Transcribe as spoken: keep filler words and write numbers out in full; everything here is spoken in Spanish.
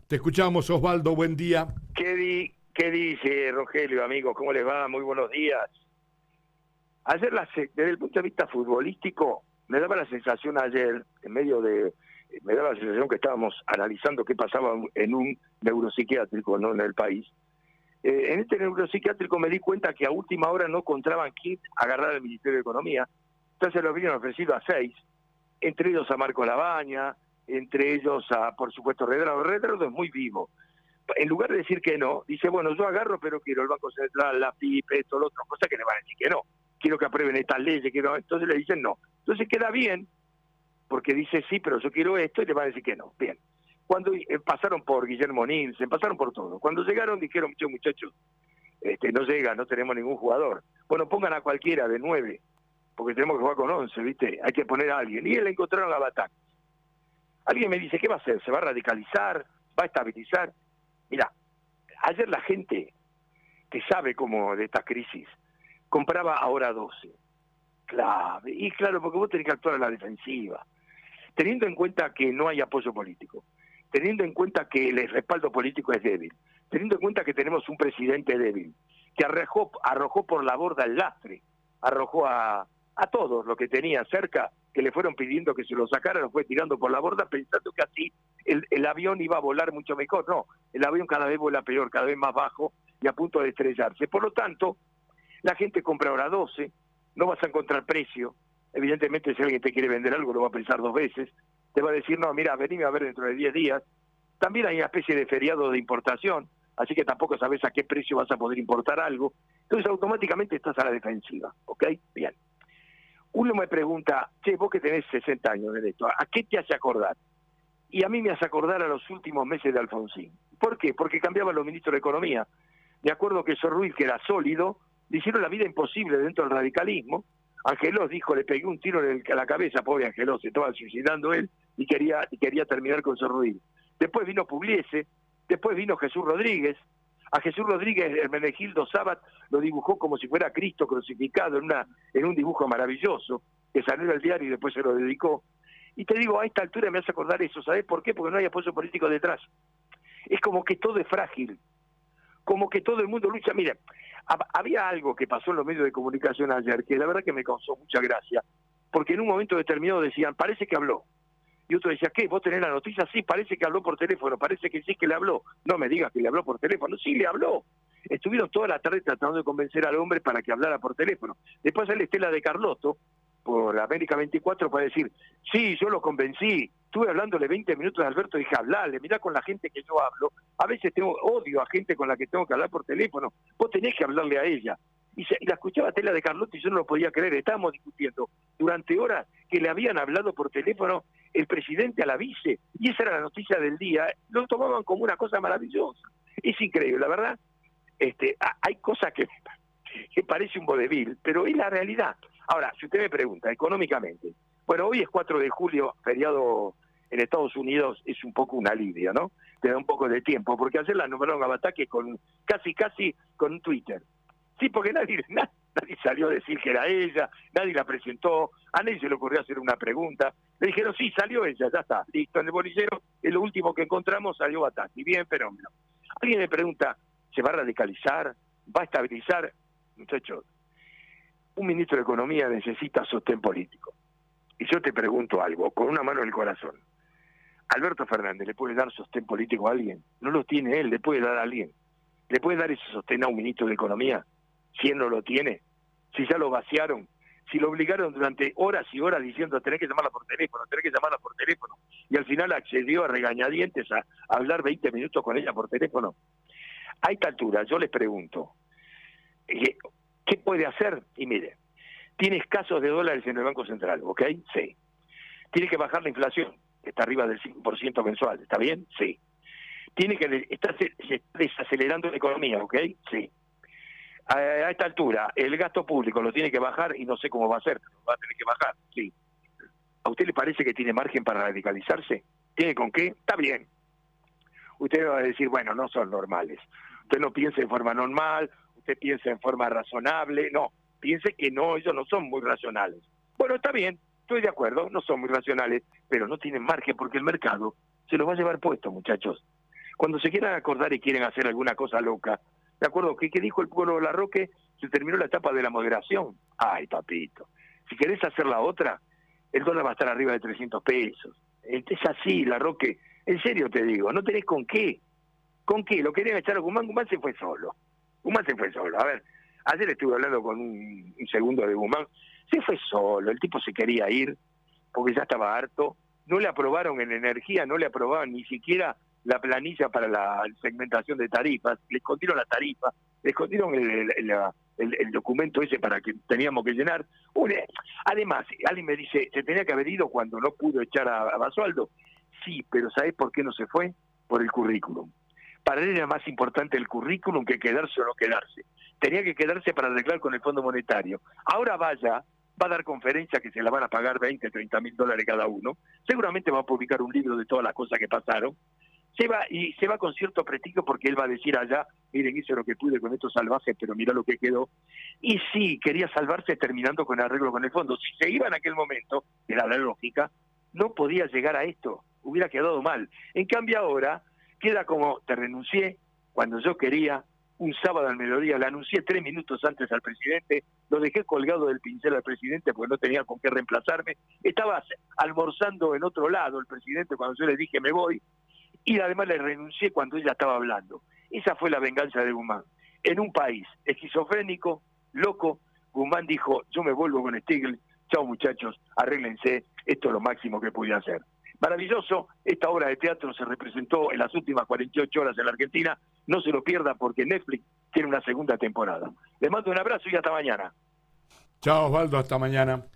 Te escuchamos, Osvaldo, buen día. ¿Qué, di, ¿Qué dice Rogelio, amigos? ¿Cómo les va? Muy buenos días. Ayer, la, desde el punto de vista futbolístico, me daba la sensación ayer, en medio de... Me daba la sensación que estábamos analizando qué pasaba en un neuropsiquiátrico, ¿no?, en el país. Eh, en este neuropsiquiátrico me di cuenta que a última hora no encontraban quién agarrar al Ministerio de Economía. Entonces lo habían ofrecido a seis, entre ellos a Marco Labaña, entre ellos a, por supuesto, Redrado. Redrado es muy vivo. En lugar de decir que no, dice, bueno, yo agarro, pero quiero el Banco Central, la F I P, esto, lo otro, cosa que le van a decir que no. Quiero que aprueben estas leyes, quiero... entonces le dicen no. Entonces queda bien, porque dice sí, pero yo quiero esto, y le van a decir que no. Bien. Cuando eh, pasaron por Guillermo Nielsen, pasaron por todo. Cuando llegaron dijeron, muchachos, muchachos, este, no llega, no tenemos ningún jugador. Bueno, pongan a cualquiera de nueve, porque tenemos que jugar con once, ¿viste? Hay que poner a alguien. Y él encontraron a Batán. Alguien me dice, ¿qué va a hacer? ¿Se va a radicalizar? ¿Va a estabilizar? Mira, ayer la gente que sabe cómo de esta crisis compraba ahora doce. Clave. Y claro, porque vos tenés que actuar a la defensiva. Teniendo en cuenta que no hay apoyo político, teniendo en cuenta que el respaldo político es débil, teniendo en cuenta que tenemos un presidente débil, que arrojó, arrojó por la borda el lastre, arrojó a, a todos los que tenía cerca, que le fueron pidiendo que se lo sacaran, lo fue tirando por la borda pensando que así el, el avión iba a volar mucho mejor. No, el avión cada vez vuela peor, cada vez más bajo y a punto de estrellarse. Por lo tanto, la gente compra ahora doce, no vas a encontrar precio. Evidentemente, si alguien te quiere vender algo, lo va a pensar dos veces. Te va a decir, no, mira, venime a ver dentro de diez días. También hay una especie de feriado de importación, así que tampoco sabes a qué precio vas a poder importar algo. Entonces, automáticamente estás a la defensiva, ¿ok? Bien. Uno me pregunta, che, vos que tenés sesenta años de esto, ¿a qué te hace acordar? Y a mí me hace acordar a los últimos meses de Alfonsín. ¿Por qué? Porque cambiaban los ministros de Economía. Me acuerdo que Sorruiz, que era sólido, le hicieron la vida imposible dentro del radicalismo. Angelós dijo, le pegué un tiro en el, la cabeza, pobre Angelós, se estaba suicidando él y quería, y quería terminar con Sorruiz. Después vino Pugliese, después vino Jesús Rodríguez. A Jesús Rodríguez, Hermenegildo Sabat lo dibujó como si fuera Cristo crucificado en, una, en un dibujo maravilloso, que salió del diario y después se lo dedicó. Y te digo, a esta altura me hace acordar eso. ¿Sabés por qué? Porque no hay apoyo político detrás. Es como que todo es frágil, como que todo el mundo lucha. Mira, había algo que pasó en los medios de comunicación ayer, que la verdad que me causó mucha gracia, porque en un momento determinado decían, parece que habló. Y otro decía, ¿qué? ¿Vos tenés la noticia? Sí, parece que habló por teléfono, parece que sí que le habló. No me digas que le habló por teléfono. Sí, le habló. Estuvieron toda la tarde tratando de convencer al hombre para que hablara por teléfono. Después sale Estela de Carlotto, por América veinticuatro, para decir, sí, yo lo convencí. Estuve hablándole veinte minutos a Alberto y dije, hablale, mirá con la gente que yo hablo. A veces tengo odio a gente con la que tengo que hablar por teléfono. Vos tenés que hablarle a ella. Y, se, y la escuchaba Estela de Carlotto y yo no lo podía creer. Estábamos discutiendo durante horas que le habían hablado por teléfono el presidente a la vice, y esa era la noticia del día. Lo tomaban como una cosa maravillosa. Es increíble, la verdad. Este, hay cosas que, que parece un vodevil, pero es la realidad. Ahora, si usted me pregunta, económicamente, bueno, hoy es cuatro de julio, feriado en Estados Unidos, es un poco un alivio, ¿no? Te da un poco de tiempo, porque ayer la nombraron a Bataki con casi, casi con un Twitter. Sí, porque nadie, nadie, nadie salió a decir que era ella, nadie la presentó, a nadie se le ocurrió hacer una pregunta. Le dijeron, sí, salió ella, ya está, listo, en el bolillero, es lo último que encontramos, salió Bataki. Bien, pero no. Alguien me pregunta, ¿se va a radicalizar? ¿Va a estabilizar? Muchachos, un ministro de Economía necesita sostén político. Y yo te pregunto algo, con una mano en el corazón. ¿Alberto Fernández le puede dar sostén político a alguien? No lo tiene él, le puede dar a alguien. ¿Le puede dar ese sostén a un ministro de Economía? Si él no lo tiene, si ya lo vaciaron, si lo obligaron durante horas y horas diciendo tenés que llamarla por teléfono, tenés que llamarla por teléfono, y al final accedió a regañadientes a, a hablar veinte minutos con ella por teléfono. A esta altura yo les pregunto, ¿qué, qué puede hacer? Y mire, tiene escasos de dólares en el Banco Central, ¿ok? Sí. Tiene que bajar la inflación, que está arriba del cinco por ciento mensual, ¿está bien? Sí. Tiene que estar desacelerando la economía, ¿ok? Sí. A, a esta altura, el gasto público lo tiene que bajar y no sé cómo va a ser, pero va a tener que bajar, sí. ¿A usted le parece que tiene margen para radicalizarse? ¿Tiene con qué? Está bien. Usted va a decir, bueno, no son normales. Usted no piensa en forma normal, usted piensa en forma razonable. No, piense que no, ellos no son muy racionales. Bueno, está bien, estoy de acuerdo, no son muy racionales, pero no tienen margen porque el mercado se los va a llevar puesto, muchachos. cuando se quieran acordar y quieren hacer alguna cosa loca, ¿de acuerdo? ¿Qué, qué dijo el pueblo de Larroque? Se terminó la etapa de la moderación. Ay, papito, si querés hacer la otra, el dólar va a estar arriba de trescientos pesos. Es así, Larroque, en serio te digo, no tenés con qué. ¿Con qué? Lo querían echar a Guzmán, Guzmán se fue solo. Guzmán se fue solo. A ver, ayer estuve hablando con un, un segundo de Guzmán, se fue solo, el tipo se quería ir, porque ya estaba harto, no le aprobaron en energía, no le aprobaban ni siquiera la planilla para la segmentación de tarifas, le escondieron la tarifa, le escondieron el, el, el, el, el documento ese para que teníamos que llenar. Una, además, alguien me dice, ¿se tenía que haber ido cuando no pudo echar a, a Basualdo? Sí, pero ¿sabés por qué no se fue? Por el currículum. Para él era más importante el currículum que quedarse o no quedarse. Tenía que quedarse para arreglar con el Fondo Monetario. Ahora vaya, va a dar conferencias que se la van a pagar veinte, treinta mil dólares cada uno. Seguramente va a publicar un libro de todas las cosas que pasaron. Se va, y se va con cierto prestigio porque él va a decir allá, miren, hice lo que pude con estos salvajes, pero mirá lo que quedó. Y sí, quería salvarse terminando con arreglo con el fondo. Si se iba en aquel momento, era la lógica, no podía llegar a esto, hubiera quedado mal. En cambio ahora, queda como, te renuncié cuando yo quería, un sábado al mediodía, le anuncié tres minutos antes al presidente, lo dejé colgado del pincel al presidente porque no tenía con qué reemplazarme, estaba almorzando en otro lado el presidente cuando yo le dije me voy, y además le renuncié cuando ella estaba hablando. Esa fue la venganza de Guzmán. En un país esquizofrénico, loco, Guzmán dijo, yo me vuelvo con Stiglitz, chao muchachos, arréglense, esto es lo máximo que pude hacer. Maravilloso, esta obra de teatro se representó en las últimas cuarenta y ocho horas en la Argentina, no se lo pierda porque Netflix tiene una segunda temporada. Les mando un abrazo y hasta mañana. Chao Osvaldo, hasta mañana.